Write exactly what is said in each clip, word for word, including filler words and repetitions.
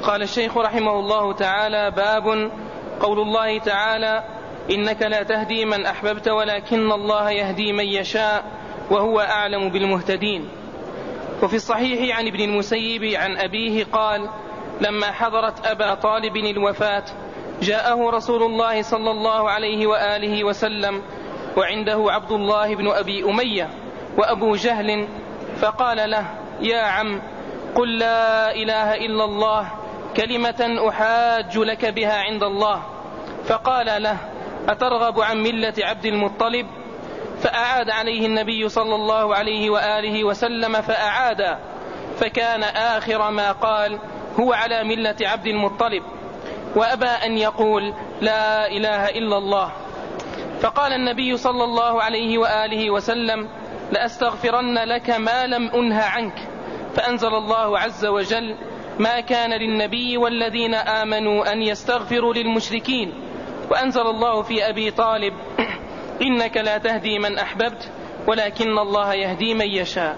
قال الشيخ رحمه الله تعالى: باب قول الله تعالى: إنك لا تهدي من أحببت ولكن الله يهدي من يشاء وهو أعلم بالمهتدين. وفي الصحيح عن ابن المسيب عن أبيه قال: لما حضرت أبا طالب الوفاة جاءه رسول الله صلى الله عليه وآله وسلم وعنده عبد الله بن أبي أمية وأبو جهل، فقال له: يا عم، قل لا إله إلا الله كلمة أحاج لك بها عند الله. فقال له: أترغب عن ملة عبد المطلب؟ فأعاد عليه النبي صلى الله عليه وآله وسلم فأعاد، فكان آخر ما قال: هو على ملة عبد المطلب، وأبى أن يقول لا إله إلا الله. فقال النبي صلى الله عليه وآله وسلم: لأستغفرن لك ما لم أنه عنك. فأنزل الله عز وجل: ما كان للنبي والذين آمنوا أن يستغفروا للمشركين. وأنزل الله في أبي طالب: إنك لا تهدي من أحببت ولكن الله يهدي من يشاء.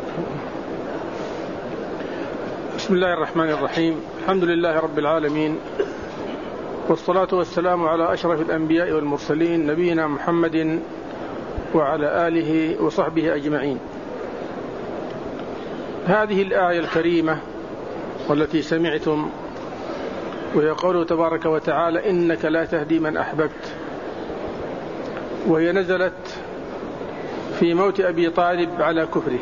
بسم الله الرحمن الرحيم. الحمد لله رب العالمين، والصلاة والسلام على أشرف الأنبياء والمرسلين نبينا محمد وعلى آله وصحبه أجمعين. هذه الآية الكريمة والتي سمعتم، وهي قوله تبارك وتعالى: إنك لا تهدي من أحببت، وهي نزلت في موت أبي طالب على كفره.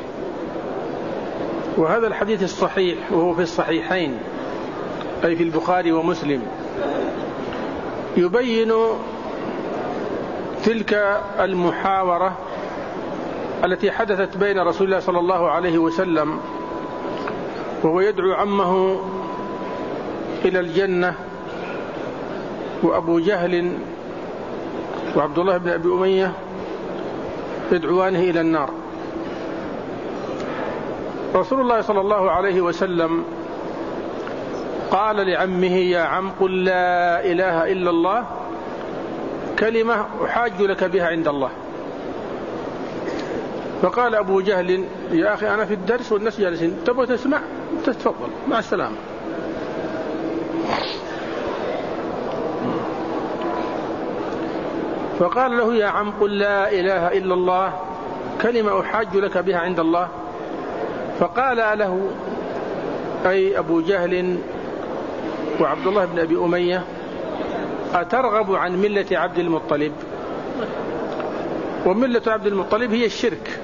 وهذا الحديث الصحيح وهو في الصحيحين أي في البخاري ومسلم يبين تلك المحاورة التي حدثت بين رسول الله صلى الله عليه وسلم وهو يدعو عمه إلى الجنة، وأبو جهل وعبد الله بن أبي أمية يدعوانه إلى النار. رسول الله صلى الله عليه وسلم قال لعمه: يا عم، قل لا إله إلا الله كلمة أحاج لك بها عند الله. فقال أبو جهل: يا أخي أنا في الدرس والناس جالسين، تبغى تسمع؟ تتفضل، مع السلامة. فقال له: يا عم، قل لا إله إلا الله كلمة أحاج لك بها عند الله. فقال له أي أبو جهل وعبد الله بن أبي أمية: أترغب عن ملة عبد المطلب؟ وملة عبد المطلب هي الشرك.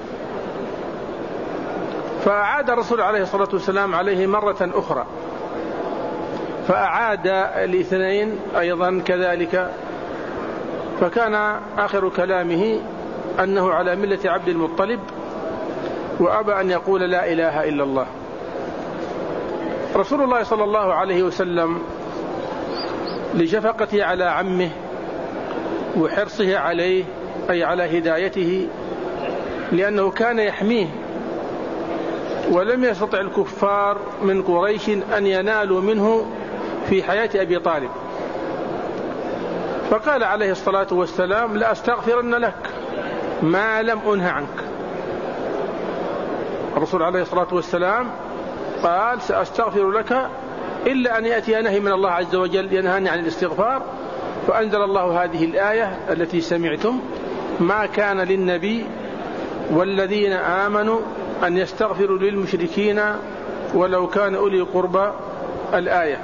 فأعاد الرسول عليه الصلاة والسلام عليه مرة أخرى، فأعاد الاثنين أيضا كذلك، فكان آخر كلامه أنه على ملة عبد المطلب، وأبى أن يقول لا إله إلا الله. رسول الله صلى الله عليه وسلم لشفقته على عمه وحرصه عليه أي على هدايته، لأنه كان يحميه، ولم يستطع الكفار من قريش أن ينالوا منه في حياة أبي طالب، فقال عليه الصلاة والسلام: لا أستغفرن لك ما لم أنه عنك. الرسول عليه الصلاة والسلام قال: سأستغفر لك إلا أن يأتي نهي من الله عز وجل ينهاني عن الاستغفار. فأنزل الله هذه الآية التي سمعتم: ما كان للنبي والذين آمنوا أن يستغفروا للمشركين ولو كان أولي قربى، الآية.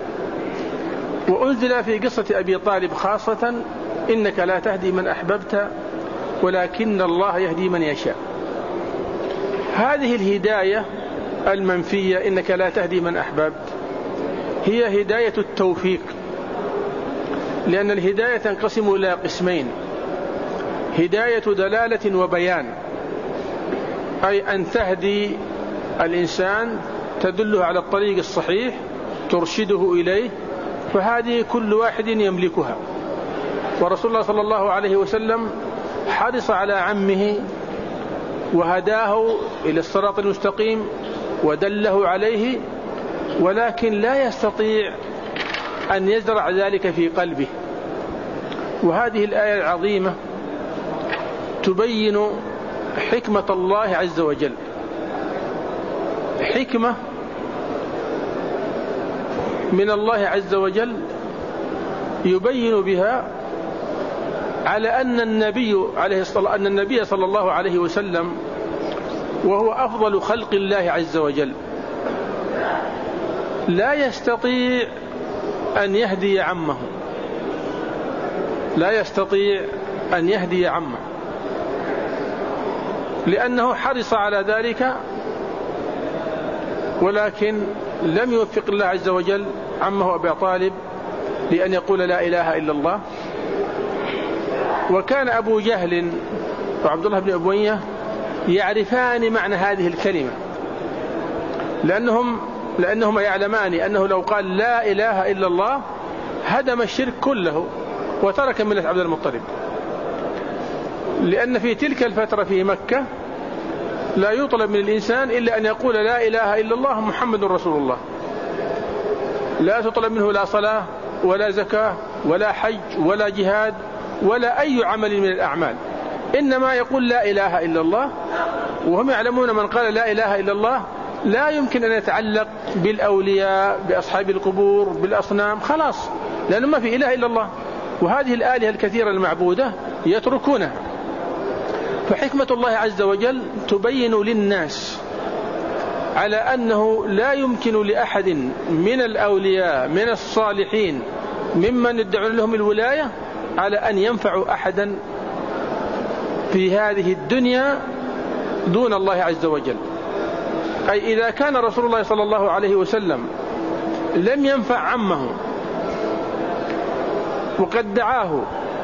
وأنزل في قصة أبي طالب خاصة: إنك لا تهدي من أحببت ولكن الله يهدي من يشاء. هذه الهداية المنفية، إنك لا تهدي من أحببت، هي هداية التوفيق، لأن الهداية تنقسم إلى قسمين: هداية دلالة وبيان، أي أن تهدي الإنسان تدله على الطريق الصحيح ترشده إليه، فهذه كل واحد يملكها. ورسول الله صلى الله عليه وسلم حرص على عمه وهداه إلى الصراط المستقيم ودله عليه، ولكن لا يستطيع أن يزرع ذلك في قلبه. وهذه الآية العظيمة تبين حكمة الله عز وجل، حكمة من الله عز وجل يبين بها على أن النبي عليه الصلاة أن النبي صلى الله عليه وسلم وهو أفضل خلق الله عز وجل لا يستطيع أن يهدي عمه لا يستطيع أن يهدي عمه لأنه حرص على ذلك، ولكن لم يوفق الله عز وجل عمه أبا طالب لأن يقول لا إله إلا الله. وكان أبو جهل وعبد الله بن أبوية يعرفان معنى هذه الكلمة، لأنهم لأنهما يعلمان أنه لو قال لا إله إلا الله هدم الشرك كله وترك ملة عبد المطلب، لأن في تلك الفترة في مكة لا يطلب من الإنسان إلا أن يقول لا إله إلا الله محمد رسول الله، لا تطلب منه لا صلاة ولا زكاة ولا حج ولا جهاد ولا أي عمل من الأعمال، إنما يقول لا إله إلا الله. وهم يعلمون من قال لا إله إلا الله لا يمكن أن يتعلق بالأولياء بأصحاب القبور بالأصنام، خلاص، لأنه ما في إله إلا الله، وهذه الآلهة الكثيرة المعبودة يتركونها. فحكمة الله عز وجل تبين للناس على أنه لا يمكن لأحد من الأولياء من الصالحين ممن يدعون لهم الولاية على أن ينفعوا أحدا في هذه الدنيا دون الله عز وجل. أي إذا كان رسول الله صلى الله عليه وسلم لم ينفع عمه وقد دعاه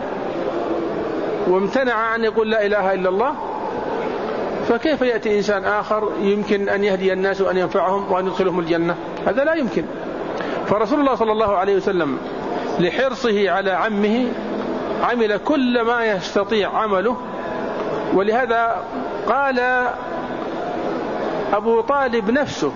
وامتنع أن يقول لا إله إلا الله، فكيف يأتي إنسان آخر يمكن أن يهدي الناس وأن ينفعهم وأن يدخلهم الجنة؟ هذا لا يمكن. فرسول الله صلى الله عليه وسلم لحرصه على عمه عمل كل ما يستطيع عمله، ولهذا قال أبو طالب نفسه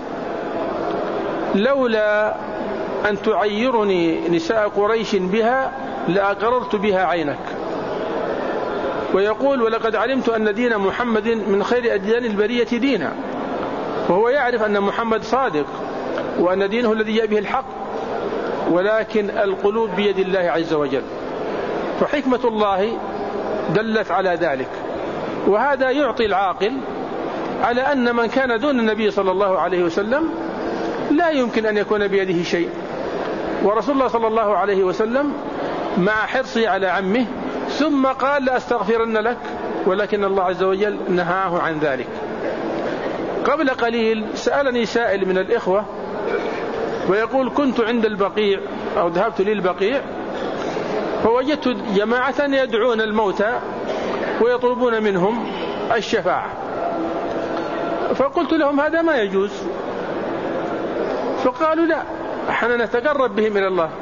لولا أن تعيرني نساء قريش بها لأقررت بها عينك. ويقول ولقد علمت أن دين محمد من خير أديان البرية دينا، وهو يعرف أن محمد صادق وأن دينه الذي جاء به الحق، ولكن القلوب بيد الله عز وجل. فحكمة الله دلت على ذلك، وهذا يعطي العاقل على أن من كان دون النبي صلى الله عليه وسلم لا يمكن أن يكون بيده شيء. ورسول الله صلى الله عليه وسلم مع حرصه على عمه ثم قال لأستغفرن لك، ولكن الله عز وجل نهاه عن ذلك. قبل قليل سألني سائل من الإخوة ويقول كنت عند البقيع أو ذهبت للبقيع فوجدت جماعة يدعون الموتى ويطلبون منهم الشفاعة، فقلت لهم هذا ما يجوز، فقالوا لا، احنا نتقرب بهم إلى الله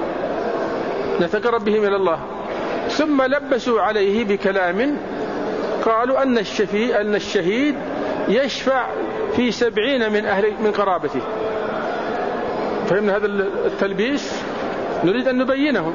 نتقرب بهم إلى الله. ثم لبسوا عليه بكلام قالوا أن الشفيع أن الشهيد يشفع في سبعين من أهل من قرابته. فهمنا هذا التلبيس؟ نريد أن نبينه.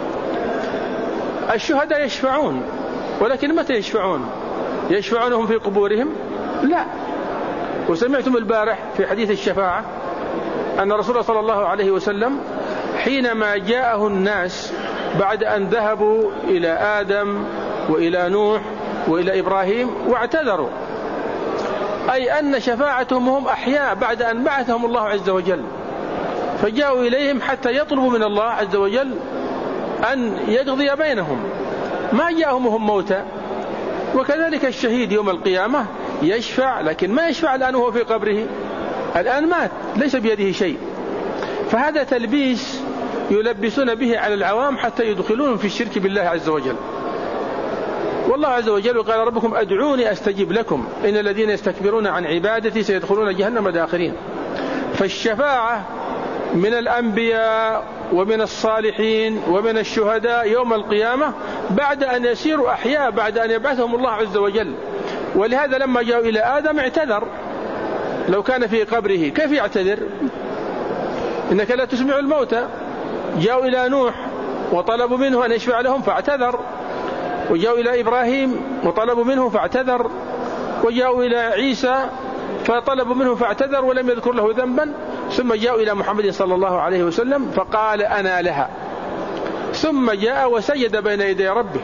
الشهداء يشفعون، ولكن متى يشفعون؟ يشفعونهم في قبورهم؟ لا. وسمعتم البارح في حديث الشفاعة أن رسول الله صلى الله عليه وسلم حينما جاءه الناس بعد أن ذهبوا إلى آدم وإلى نوح وإلى إبراهيم واعتذروا، أي أن شفاعتهم هم أحياء بعد أن بعثهم الله عز وجل، فجاءوا إليهم حتى يطلبوا من الله عز وجل أن يقضي بينهم، ما جاءهم هم موتى. وكذلك الشهيد يوم القيامة يشفع، لكن ما يشفع الآن وهو في قبره، الآن مات ليس بيده شيء. فهذا تلبيس يلبسون به على العوام حتى يدخلون في الشرك بالله عز وجل. والله عز وجل قال ربكم أدعوني أستجب لكم إن الذين يستكبرون عن عبادتي سيدخلون جهنم داخرين. فالشفاعة من الأنبياء ومن الصالحين ومن الشهداء يوم القيامة بعد أن يسيروا أحياء، بعد أن يبعثهم الله عز وجل. ولهذا لما جاءوا إلى آدم اعتذر، لو كان في قبره كيف يعتذر؟ إنك لا تسمع الموتى. جاءوا إلى نوح وطلبوا منه أن يشفع لهم فاعتذر، وجاءوا إلى إبراهيم وطلبوا منه فاعتذر، وجاءوا إلى عيسى فطلبوا منه فاعتذر ولم يذكر له ذنبا. ثم جاءوا إلى محمد صلى الله عليه وسلم فقال أنا لها، ثم جاء وسجد بين يدي ربه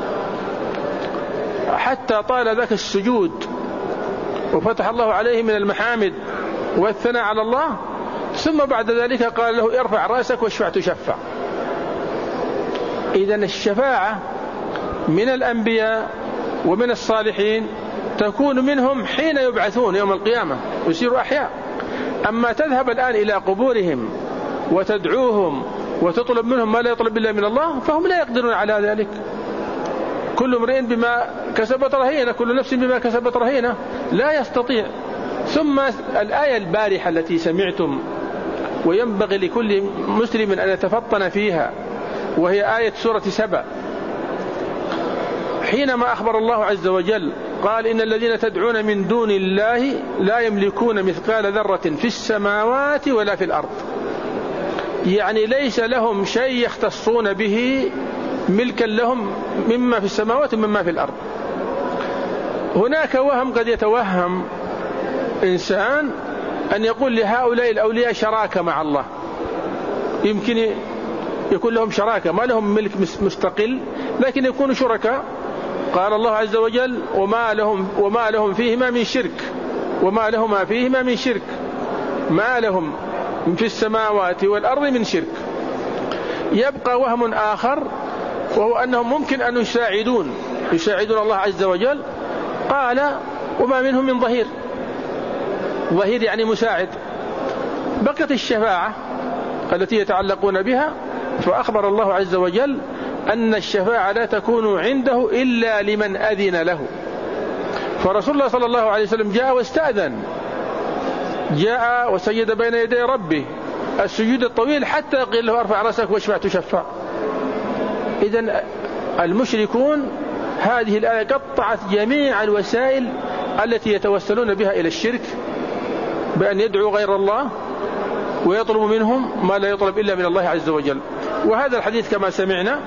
حتى طال ذاك السجود وفتح الله عليه من المحامد والثناء على الله، ثم بعد ذلك قال له ارفع رأسك واشفع تشفع. إذن الشفاعة من الأنبياء ومن الصالحين تكون منهم حين يبعثون يوم القيامة ويصيروا أحياء. أما تذهب الآن إلى قبورهم وتدعوهم وتطلب منهم ما لا يطلب إلا من الله فهم لا يقدرون على ذلك. كل امرئ بما كسبت رهينة، كل نفس بما كسبت رهينة، لا يستطيع. ثم الآية البارحة التي سمعتم وينبغي لكل مسلم أن يتفطن فيها، وهي آية سورة سبأ، حينما أخبر الله عز وجل قال إن الذين تدعون من دون الله لا يملكون مثقال ذرة في السماوات ولا في الأرض، يعني ليس لهم شيء يختصون به ملكا لهم مما في السماوات ومما في الأرض. هناك وهم قد يتوهم إنسان أن يقول لهؤلاء الأولياء شراكة مع الله، يمكن يكون لهم شراكة، ما لهم ملك مستقل لكن يكونوا شركاء. قال الله عز وجل وما لهم, وما لهم فيهما من شرك وما لهما فيهما من شرك، ما لهم في السماوات والأرض من شرك. يبقى وهم آخر وهو أنهم ممكن أن يساعدون يساعدون الله عز وجل. قال وما منهم من ظهير، ظهير يعني مساعد. بقت الشفاعة التي يتعلقون بها، فأخبر الله عز وجل أن الشفاعة لا تكون عنده إلا لمن أذن له. فرسول الله صلى الله عليه وسلم جاء واستأذن، جاء وسجد بين يدي ربه السجود الطويل حتى قيل له ارفع رأسك واشفع تشفع. إذن المشركون هذه الآية قطعت جميع الوسائل التي يتوسلون بها إلى الشرك، بأن يدعوا غير الله ويطلب منهم ما لا يطلب إلا من الله عز وجل. وهذا الحديث كما سمعنا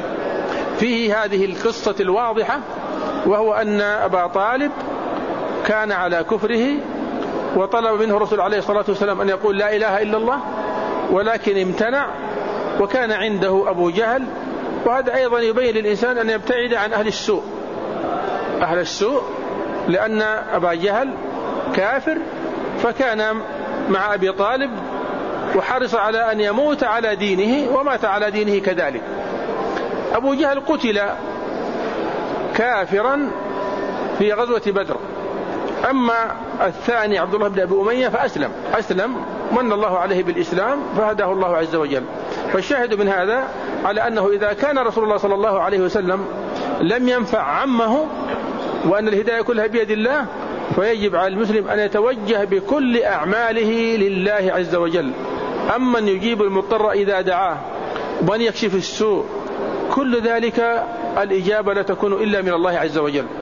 فيه هذه القصة الواضحة، وهو أن أبا طالب كان على كفره وطلب منه الرسول عليه الصلاة والسلام أن يقول لا إله إلا الله، ولكن امتنع، وكان عنده أبو جهل. وهذا أيضا يبين للإنسان أن يبتعد عن أهل السوء أهل السوء لأن أبا جهل كافر، فكان مع أبي طالب وحرص على أن يموت على دينه ومات على دينه كذلك. أبو جهل قتل كافرا في غزوة بدر. أما الثاني عبد الله بن أبي أمية فأسلم أسلم من الله عليه بالإسلام فهداه الله عز وجل. فالشاهد من هذا على أنه إذا كان رسول الله صلى الله عليه وسلم لم ينفع عمه وأن الهداية كلها بيد الله، فيجب على المسلم أن يتوجه بكل أعماله لله عز وجل. أما أن يجيب المضطر إذا دعاه وأن يكشف السوء، كل ذلك الإجابة لا تكون إلا من الله عز وجل.